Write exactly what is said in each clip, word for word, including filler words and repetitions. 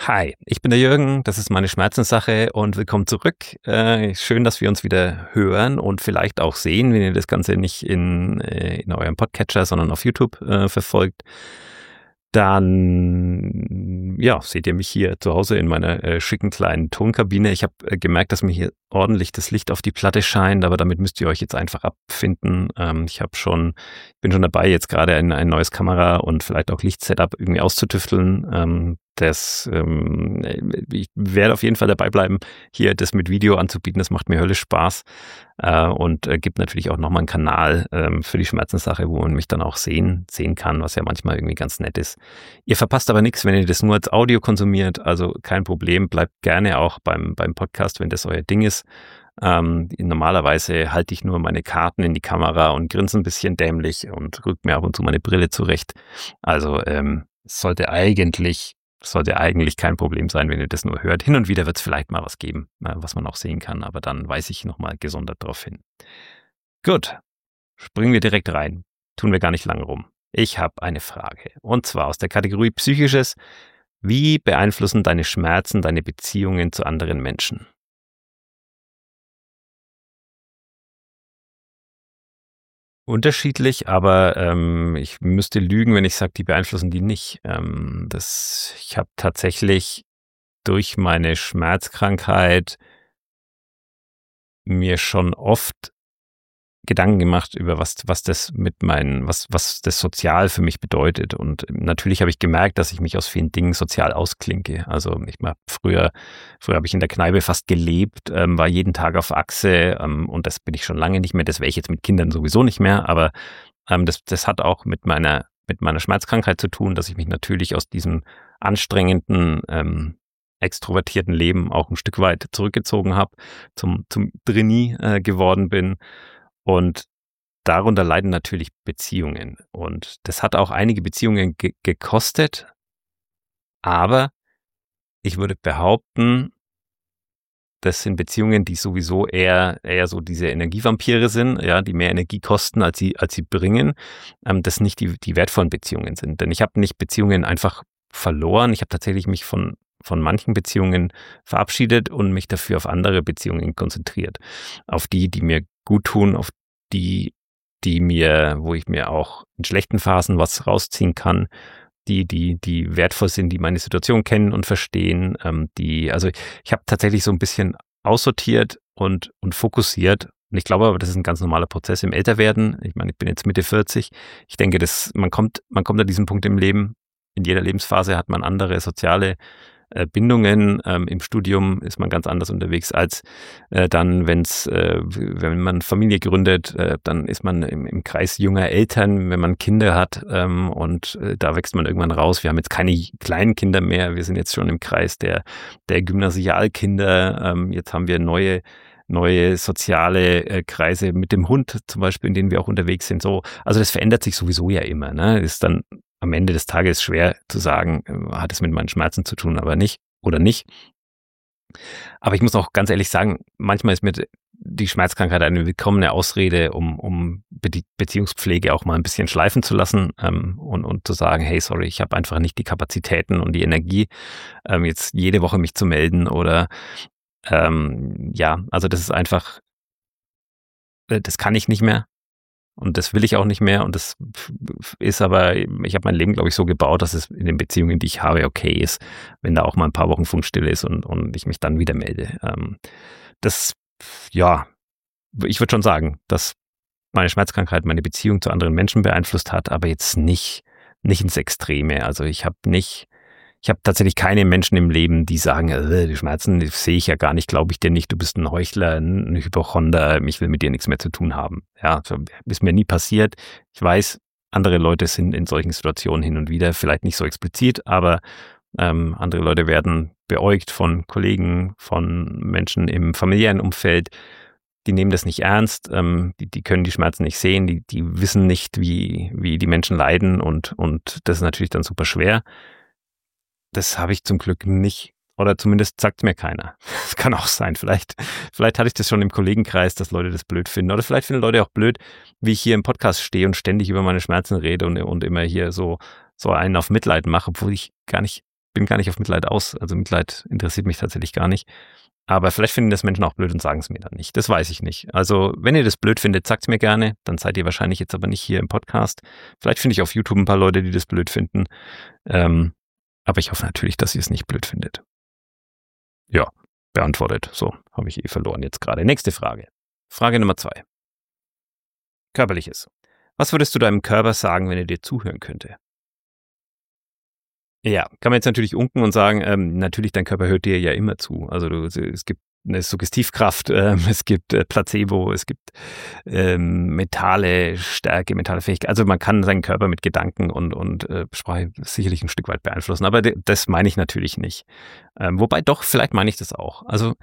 Hi, ich bin der Jürgen, das ist meine Schmerzenssache und willkommen zurück. Äh, schön, dass wir uns wieder hören und vielleicht auch sehen, wenn ihr das Ganze nicht in, äh, in eurem Podcatcher, sondern auf YouTube äh, verfolgt. Dann, ja, seht ihr mich hier zu Hause in meiner äh, schicken kleinen Tonkabine. Ich habe äh, gemerkt, dass mir hier ordentlich das Licht auf die Platte scheint, aber damit müsst ihr euch jetzt einfach abfinden. Ähm, ich habe schon, bin schon dabei, jetzt gerade ein, ein neues Kamera und vielleicht auch Lichtsetup irgendwie auszutüfteln. Ähm, das, ähm, ich werde auf jeden Fall dabei bleiben, hier das mit Video anzubieten. Das macht mir höllisch Spaß äh, und äh, gibt natürlich auch nochmal einen Kanal ähm, für die Schmerzenssache, wo man mich dann auch sehen, sehen kann, was ja manchmal irgendwie ganz nett ist. Ihr verpasst aber nichts, wenn ihr das nur als Audio konsumiert, also kein Problem, bleibt gerne auch beim, beim Podcast, wenn das euer Ding ist. Ähm, normalerweise halte ich nur meine Karten in die Kamera und grinse ein bisschen dämlich und rück mir ab und zu meine Brille zurecht. Also ähm, es sollte eigentlich, sollte eigentlich kein Problem sein, wenn ihr das nur hört. Hin und wieder wird es vielleicht mal was geben, äh, was man auch sehen kann, aber dann weise ich nochmal gesondert darauf hin. Gut, springen wir direkt rein. Tun wir gar nicht lange rum. Ich habe eine Frage, und zwar aus der Kategorie Psychisches. Wie beeinflussen deine Schmerzen deine Beziehungen zu anderen Menschen? Unterschiedlich, aber ähm, ich müsste lügen, wenn ich sage, die beeinflussen die nicht. Ähm, das, ich habe tatsächlich durch meine Schmerzkrankheit mir schon oft Gedanken gemacht über was, was das mit meinen, was, was das sozial für mich bedeutet. Und natürlich habe ich gemerkt, dass ich mich aus vielen Dingen sozial ausklinke. Also ich mal früher, früher habe ich in der Kneipe fast gelebt, ähm, war jeden Tag auf Achse, ähm, und das bin ich schon lange nicht mehr. Das wäre ich jetzt mit Kindern sowieso nicht mehr. Aber ähm, das, das hat auch mit meiner, mit meiner Schmerzkrankheit zu tun, dass ich mich natürlich aus diesem anstrengenden, ähm, extrovertierten Leben auch ein Stück weit zurückgezogen habe, zum, zum Trainee äh, geworden bin. Und darunter leiden natürlich Beziehungen. Und das hat auch einige Beziehungen ge- gekostet. Aber ich würde behaupten, das sind Beziehungen, die sowieso eher, eher so diese Energievampire sind, ja, die mehr Energie kosten, als sie, als sie bringen, ähm, das nicht die, die wertvollen Beziehungen sind. Denn ich habe nicht Beziehungen einfach verloren. Ich habe tatsächlich mich von, von manchen Beziehungen verabschiedet und mich dafür auf andere Beziehungen konzentriert. Auf die, die mir gut tun, auf die, die mir, wo ich mir auch in schlechten Phasen was rausziehen kann, die, die, die wertvoll sind, die meine Situation kennen und verstehen, ähm, die, also ich habe tatsächlich so ein bisschen aussortiert und, und fokussiert. Und ich glaube aber, das ist ein ganz normaler Prozess im Älterwerden. Ich meine, ich bin jetzt Mitte vierzig. Ich denke, dass man kommt, man kommt an diesen Punkt im Leben. In jeder Lebensphase hat man andere soziale äh, Bindungen. Ähm, Im Studium ist man ganz anders unterwegs als äh, dann, wenn's, äh, wenn man Familie gründet, äh, dann ist man im, im Kreis junger Eltern, wenn man Kinder hat, ähm, und äh, da wächst man irgendwann raus. Wir haben jetzt keine kleinen Kinder mehr, wir sind jetzt schon im Kreis der, der Gymnasialkinder. Ähm, jetzt haben wir neue neue soziale äh, Kreise mit dem Hund zum Beispiel, in denen wir auch unterwegs sind. So, also das verändert sich sowieso ja immer. Ne? Ist dann am Ende des Tages schwer zu sagen, äh, hat es mit meinen Schmerzen zu tun, aber nicht oder nicht. Aber ich muss auch ganz ehrlich sagen, manchmal ist mir die Schmerzkrankheit eine willkommene Ausrede, um, um Be- Beziehungspflege auch mal ein bisschen schleifen zu lassen, ähm, und, und zu sagen, hey, sorry, ich habe einfach nicht die Kapazitäten und die Energie, ähm, jetzt jede Woche mich zu melden oder ähm, ja, also das ist einfach, äh, das kann ich nicht mehr. Und das will ich auch nicht mehr. Und das ist aber, ich habe mein Leben, glaube ich, so gebaut, dass es in den Beziehungen, die ich habe, okay ist, wenn da auch mal ein paar Wochen Funkstille ist und, und ich mich dann wieder melde. Ähm, das, ja, ich würde schon sagen, dass meine Schmerzkrankheit meine Beziehung zu anderen Menschen beeinflusst hat, aber jetzt nicht, nicht ins Extreme. Also ich habe nicht, ich habe tatsächlich keine Menschen im Leben, die sagen, äh, die Schmerzen die sehe ich ja gar nicht, glaube ich dir nicht, du bist ein Heuchler, ein Hypochonder, ich will mit dir nichts mehr zu tun haben. Ja, so ist mir nie passiert. Ich weiß, andere Leute sind in solchen Situationen hin und wieder, vielleicht nicht so explizit, aber ähm, andere Leute werden beäugt von Kollegen, von Menschen im familiären Umfeld. Die nehmen das nicht ernst, ähm, die, die können die Schmerzen nicht sehen, die, die wissen nicht, wie, wie die Menschen leiden und, und das ist natürlich dann super schwer. Das habe ich zum Glück nicht, oder zumindest sagt mir keiner. Das kann auch sein. Vielleicht, vielleicht hatte ich das schon im Kollegenkreis, dass Leute das blöd finden. Oder vielleicht finden Leute auch blöd, wie ich hier im Podcast stehe und ständig über meine Schmerzen rede und, und immer hier so, so einen auf Mitleid mache, obwohl ich gar nicht bin gar nicht auf Mitleid aus. Also Mitleid interessiert mich tatsächlich gar nicht. Aber vielleicht finden das Menschen auch blöd und sagen es mir dann nicht. Das weiß ich nicht. Also wenn ihr das blöd findet, sagt es mir gerne. Dann seid ihr wahrscheinlich jetzt aber nicht hier im Podcast. Vielleicht finde ich auf YouTube ein paar Leute, die das blöd finden. Ähm, aber ich hoffe natürlich, dass ihr es nicht blöd findet. Ja, beantwortet. So, habe ich eh verloren jetzt gerade. Nächste Frage. Frage Nummer zwei. Körperliches. Was würdest du deinem Körper sagen, wenn er dir zuhören könnte? Ja, kann man jetzt natürlich unken und sagen, ähm, natürlich, dein Körper hört dir ja immer zu. Also du, es gibt eine Suggestivkraft, ähm, es gibt äh, Placebo, es gibt ähm, mentale Stärke, mentale Fähigkeit. Also man kann seinen Körper mit Gedanken und, und äh, Sprache sicherlich ein Stück weit beeinflussen. Aber de- das meine ich natürlich nicht. Ähm, wobei doch, vielleicht meine ich das auch. Also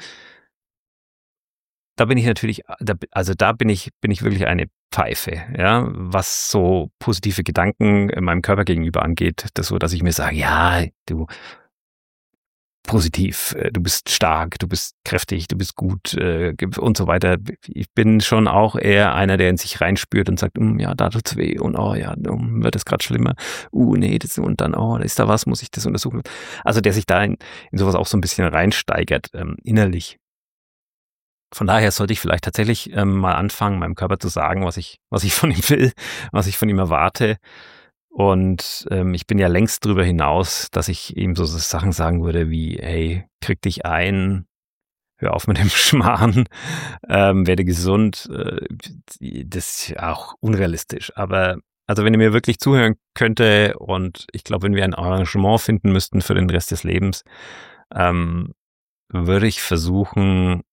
da bin ich natürlich, da, also da bin ich, bin ich wirklich eine Pfeife, ja, was so positive Gedanken meinem Körper gegenüber angeht, das so, dass ich mir sage, ja, du positiv, äh, du bist stark, du bist kräftig, du bist gut äh, und so weiter. Ich bin schon auch eher einer, der in sich reinspürt und sagt, mm, ja, da tut's weh und oh ja, um, wird es gerade schlimmer. Uh, nee, das und dann, oh, da ist da was, muss ich das untersuchen. Also der sich da in, in sowas auch so ein bisschen reinsteigert, ähm, innerlich. Von daher sollte ich vielleicht tatsächlich ähm, mal anfangen, meinem Körper zu sagen, was ich, was ich von ihm will, was ich von ihm erwarte. Und ähm, ich bin ja längst drüber hinaus, dass ich ihm so Sachen sagen würde wie, hey, krieg dich ein, hör auf mit dem Schmarrn, ähm, werde gesund. Äh, das ist ja auch unrealistisch. Aber also wenn ihr mir wirklich zuhören könnte und ich glaube, wenn wir ein Arrangement finden müssten für den Rest des Lebens, ähm, würde ich versuchen,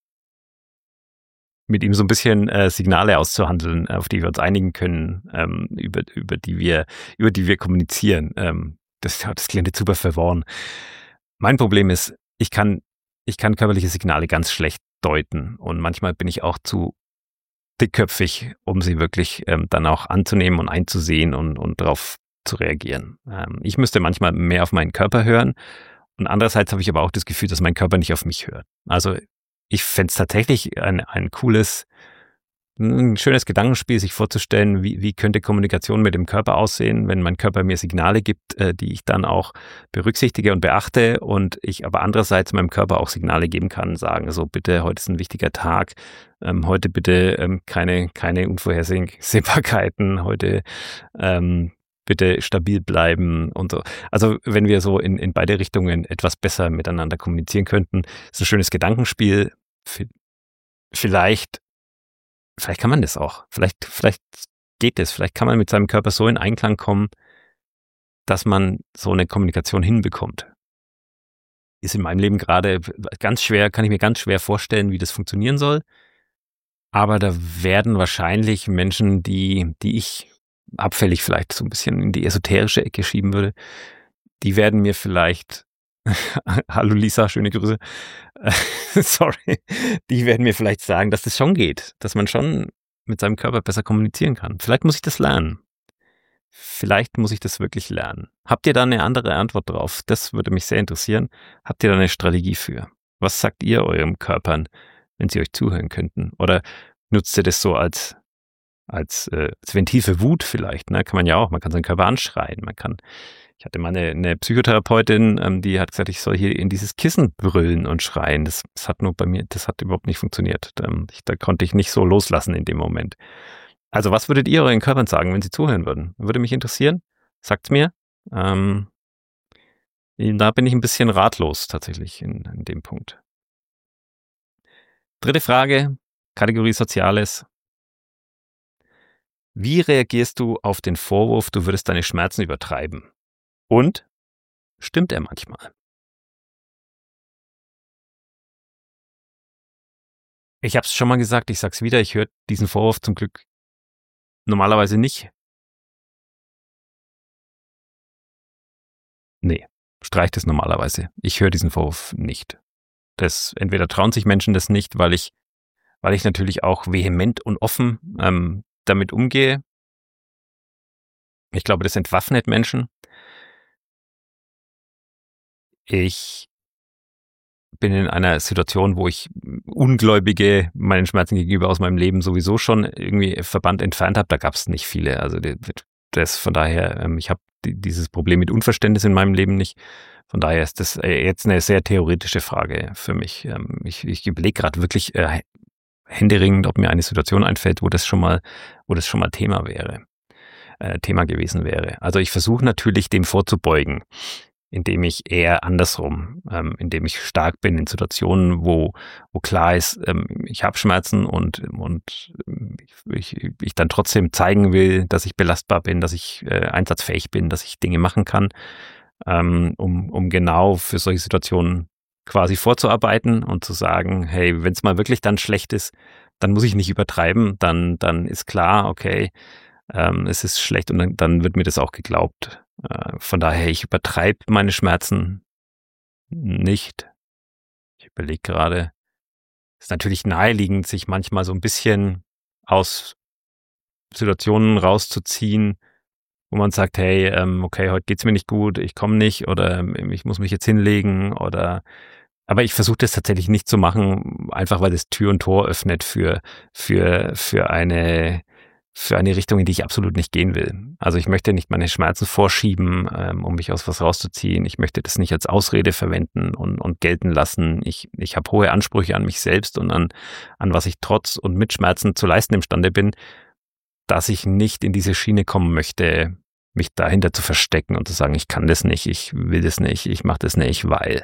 mit ihm so ein bisschen äh, Signale auszuhandeln, auf die wir uns einigen können, ähm, über, über die wir, über die wir kommunizieren. Ähm, das, das klingt jetzt super verworren. Mein Problem ist, ich kann, ich kann körperliche Signale ganz schlecht deuten und manchmal bin ich auch zu dickköpfig, um sie wirklich ähm, dann auch anzunehmen und einzusehen und, und darauf zu reagieren. Ähm, ich müsste manchmal mehr auf meinen Körper hören und andererseits habe ich aber auch das Gefühl, dass mein Körper nicht auf mich hört. Also ich fände es tatsächlich ein, ein cooles, ein schönes Gedankenspiel, sich vorzustellen, wie, wie könnte Kommunikation mit dem Körper aussehen, wenn mein Körper mir Signale gibt, äh, die ich dann auch berücksichtige und beachte und ich aber andererseits meinem Körper auch Signale geben kann, sagen, so bitte, heute ist ein wichtiger Tag, ähm, heute bitte ähm, keine, keine Unvorhersehbarkeiten, heute ähm, bitte stabil bleiben und so. Also wenn wir so in, in beide Richtungen etwas besser miteinander kommunizieren könnten, ist ein schönes Gedankenspiel. Vielleicht, vielleicht kann man das auch. Vielleicht, vielleicht geht es. Vielleicht kann man mit seinem Körper so in Einklang kommen, dass man so eine Kommunikation hinbekommt. Ist in meinem Leben gerade ganz schwer, kann ich mir ganz schwer vorstellen, wie das funktionieren soll. Aber da werden wahrscheinlich Menschen, die, die ich abfällig vielleicht so ein bisschen in die esoterische Ecke schieben würde, die werden mir vielleicht, hallo Lisa, schöne Grüße, sorry, die werden mir vielleicht sagen, dass das schon geht, dass man schon mit seinem Körper besser kommunizieren kann. Vielleicht muss ich das lernen. Vielleicht muss ich das wirklich lernen. Habt ihr da eine andere Antwort drauf? Das würde mich sehr interessieren. Habt ihr da eine Strategie für? Was sagt ihr eurem Körpern, wenn sie euch zuhören könnten? Oder nutzt ihr das so als als, äh, als Ventil für Wut vielleicht, ne? Kann man ja auch, man kann seinen Körper anschreien, man kann, ich hatte mal eine, eine Psychotherapeutin, ähm, die hat gesagt, ich soll hier in dieses Kissen brüllen und schreien. Das, das hat nur bei mir, das hat überhaupt nicht funktioniert. Ähm, ich, da konnte ich nicht so loslassen in dem Moment. Also was würdet ihr euren Körpern sagen, wenn sie zuhören würden? Würde mich interessieren. Sagt's mir. Ähm, da bin ich ein bisschen ratlos tatsächlich in, in dem Punkt. Dritte Frage, Kategorie Soziales. Wie reagierst du auf den Vorwurf, du würdest deine Schmerzen übertreiben? Und stimmt er manchmal? Ich habe es schon mal gesagt, ich sag's wieder, ich höre diesen Vorwurf zum Glück normalerweise nicht. Nee, streicht es normalerweise. Ich höre diesen Vorwurf nicht. Das, entweder trauen sich Menschen das nicht, weil ich, weil ich natürlich auch vehement und offen ähm, damit umgehe. Ich glaube, das entwaffnet Menschen. Ich bin in einer Situation, wo ich Ungläubige meinen Schmerzen gegenüber aus meinem Leben sowieso schon irgendwie verbannt entfernt habe. Da gab es nicht viele. Also das von daher, ich habe dieses Problem mit Unverständnis in meinem Leben nicht. Von daher ist das jetzt eine sehr theoretische Frage für mich. Ähm, ich, ich überlege gerade wirklich äh, händeringend, ob mir eine Situation einfällt, wo das schon mal, wo das schon mal Thema wäre, äh, Thema gewesen wäre. Also ich versuche natürlich, dem vorzubeugen, indem ich eher andersrum, ähm, indem ich stark bin in Situationen, wo, wo klar ist, ähm, ich habe Schmerzen und, und ich, ich, ich dann trotzdem zeigen will, dass ich belastbar bin, dass ich äh, einsatzfähig bin, dass ich Dinge machen kann, ähm, um, um genau für solche Situationen quasi vorzuarbeiten und zu sagen, hey, wenn es mal wirklich dann schlecht ist, dann muss ich nicht übertreiben, dann, dann ist klar, okay, ähm, es ist schlecht und dann, dann wird mir das auch geglaubt. Äh, von daher, ich übertreibe meine Schmerzen nicht. Ich überlege gerade, es ist natürlich naheliegend, sich manchmal so ein bisschen aus Situationen rauszuziehen, wo man sagt, hey, ähm, okay, heute geht's mir nicht gut, ich komme nicht oder ähm, ich muss mich jetzt hinlegen oder aber ich versuche das tatsächlich nicht zu machen, einfach weil es Tür und Tor öffnet für, für, für eine, für eine Richtung, in die ich absolut nicht gehen will. Also ich möchte nicht meine Schmerzen vorschieben, ähm, um mich aus was rauszuziehen. Ich möchte das nicht als Ausrede verwenden und, und gelten lassen. Ich, ich habe hohe Ansprüche an mich selbst und an, an was ich trotz und mit Schmerzen zu leisten imstande bin, dass ich nicht in diese Schiene kommen möchte, mich dahinter zu verstecken und zu sagen, ich kann das nicht, ich will das nicht, ich mache das nicht, weil.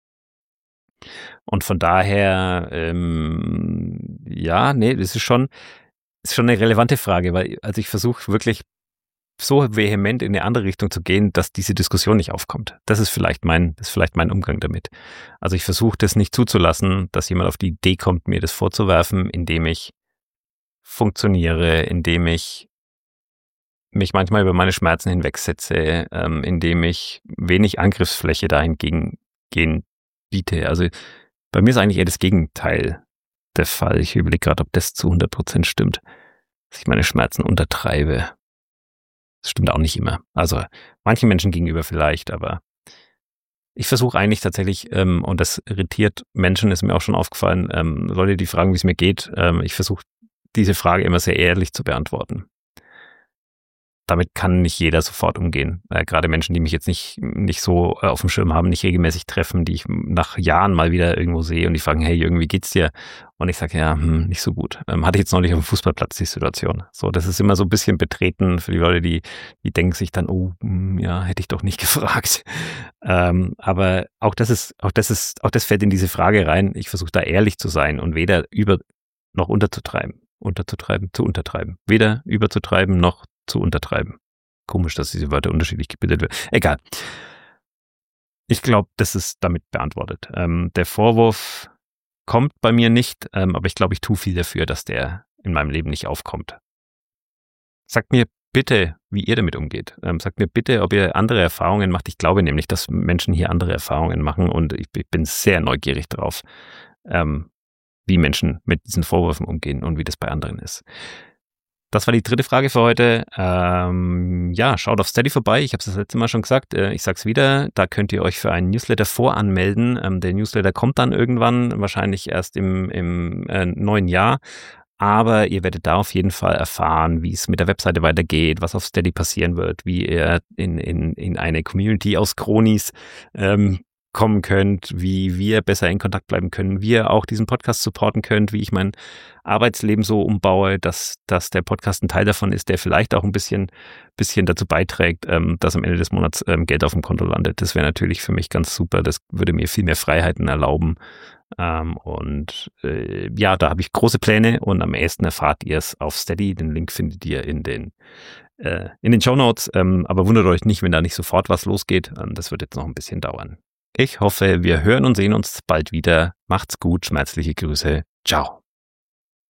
Und von daher, ähm, ja, nee, das ist schon, ist schon eine relevante Frage, weil also ich versuche wirklich so vehement in eine andere Richtung zu gehen, dass diese Diskussion nicht aufkommt. Das ist vielleicht mein, das ist vielleicht mein Umgang damit. Also ich versuche das nicht zuzulassen, dass jemand auf die Idee kommt, mir das vorzuwerfen, indem ich funktioniere, indem ich mich manchmal über meine Schmerzen hinwegsetze, ähm, indem ich wenig Angriffsfläche dahingegen gehen biete. Also bei mir ist eigentlich eher das Gegenteil der Fall. Ich überlege gerade, ob das zu hundert Prozent stimmt, dass ich meine Schmerzen untertreibe. Das stimmt auch nicht immer. Also manchen Menschen gegenüber vielleicht, aber ich versuche eigentlich tatsächlich, ähm, und das irritiert Menschen, ist mir auch schon aufgefallen, ähm, Leute, die fragen, wie es mir geht, ähm, ich versuche diese Frage immer sehr ehrlich zu beantworten. Damit kann nicht jeder sofort umgehen. Äh, gerade Menschen, die mich jetzt nicht, nicht so äh, auf dem Schirm haben, nicht regelmäßig treffen, die ich nach Jahren mal wieder irgendwo sehe und die fragen, hey, Jürgen, wie geht's dir? Und ich sage, ja, hm, nicht so gut. Ähm, hatte ich jetzt neulich auf dem Fußballplatz die Situation. So, das ist immer so ein bisschen betreten für die Leute, die, die denken sich dann, oh, hm, ja, hätte ich doch nicht gefragt. Ähm, aber auch das ist, auch das ist, auch das fällt in diese Frage rein. Ich versuche da ehrlich zu sein und weder über noch unterzutreiben, unterzutreiben, zu untertreiben. Weder überzutreiben noch zu untertreiben. Komisch, dass diese Wörter unterschiedlich gebildet werden. Egal. Ich glaube, das ist damit beantwortet. Ähm, der Vorwurf kommt bei mir nicht, ähm, aber ich glaube, ich tue viel dafür, dass der in meinem Leben nicht aufkommt. Sagt mir bitte, wie ihr damit umgeht. Ähm, sagt mir bitte, ob ihr andere Erfahrungen macht. Ich glaube nämlich, dass Menschen hier andere Erfahrungen machen und ich, ich bin sehr neugierig darauf, ähm, wie Menschen mit diesen Vorwürfen umgehen und wie das bei anderen ist. Das war die dritte Frage für heute. Ähm, ja, schaut auf Steady vorbei. Ich habe es das letzte Mal schon gesagt. Äh, ich sag's wieder. Da könnt ihr euch für einen Newsletter voranmelden. Ähm, der Newsletter kommt dann irgendwann, wahrscheinlich erst im, im äh, neuen Jahr. Aber ihr werdet da auf jeden Fall erfahren, wie es mit der Webseite weitergeht, was auf Steady passieren wird, wie ihr in, in, in eine Community aus Chronis ähm, kommen könnt, wie wir besser in Kontakt bleiben können, wie ihr auch diesen Podcast supporten könnt, wie ich mein Arbeitsleben so umbaue, dass, dass der Podcast ein Teil davon ist, der vielleicht auch ein bisschen, bisschen dazu beiträgt, ähm, dass am Ende des Monats ähm, Geld auf dem Konto landet. Das wäre natürlich für mich ganz super. Das würde mir viel mehr Freiheiten erlauben. Ähm, und äh, ja, da habe ich große Pläne und am ehesten erfahrt ihr es auf Steady. Den Link findet ihr in den äh, in den Shownotes. Ähm, aber wundert euch nicht, wenn da nicht sofort was losgeht. Ähm, das wird jetzt noch ein bisschen dauern. Ich hoffe, wir hören und sehen uns bald wieder. Macht's gut, schmerzliche Grüße. Ciao.